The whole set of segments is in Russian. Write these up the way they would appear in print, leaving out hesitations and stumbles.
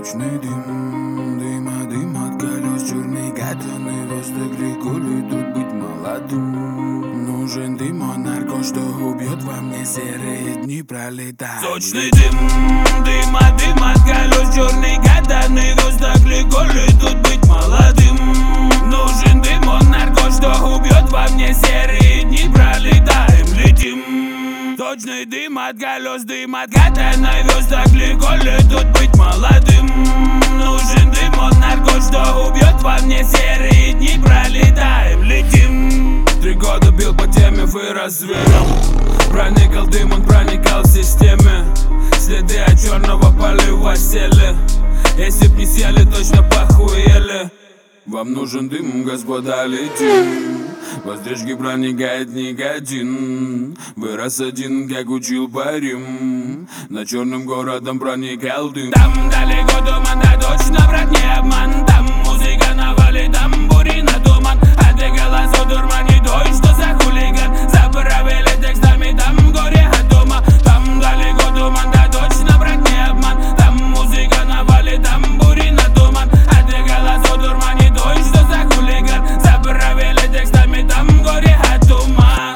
Сочный дым, дым от колес, черный катаный воздух, рекулит тут быть молодым. Нужен дым, он нарко, что убьет во мне серые дни пролетать. Сочный дым от колес, черный катаный воздух, рекулит тут быть молодым. Нужен дым, он нарко, что убьет во мне серые дни пролетаем, летим. Сочный дым от колес, дым от катаной воздух, рекулит тут быть молодым. Нужен дым, он нарко, что убьет во мне серые дни пролетаем, летим. 3 года бил по теме, вырос зверем. Проникал дым, он проникал в системе. Следы от черного полива сели. Если б не сели, точно похуели. Вам нужен дым, господа, летим. Воздержки проникает никотин. Вырос один, как учил парим. Над черным городом проникал дым. Там далеко туман, да точно, брат, не обман. Там музыка навалит, тамбурина туман. А ты голосу дурмани, той, что за хулиган. Заправили текстами, там горе от дома. Там далеко туман, да точно, брат, не обман. Там музыка навалит, тамбурина туман. А ты голосу дурмани, той, что за хулиган. Заправили текстами, там горе от дома.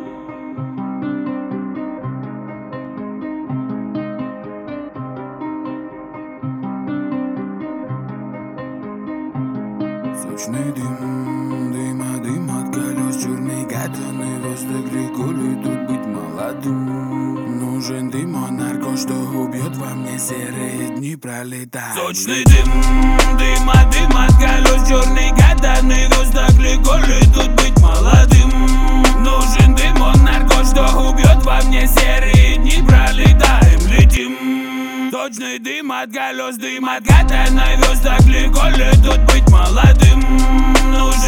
Сочный дым от колес, черный катаный воздух, рекулит тут быть молодым. Нужен дым, он нарко, что убьет во мне серые дни пролетать. Сочный дым от колес, черный катаный воздух, рекулит тут быть молодым. Нужен дым, он нарко, что убьет во мне серые дни пролетаем, летим. Сочный дым от колес, дым от катаной воздух, рекулит тут быть молодым. Нужен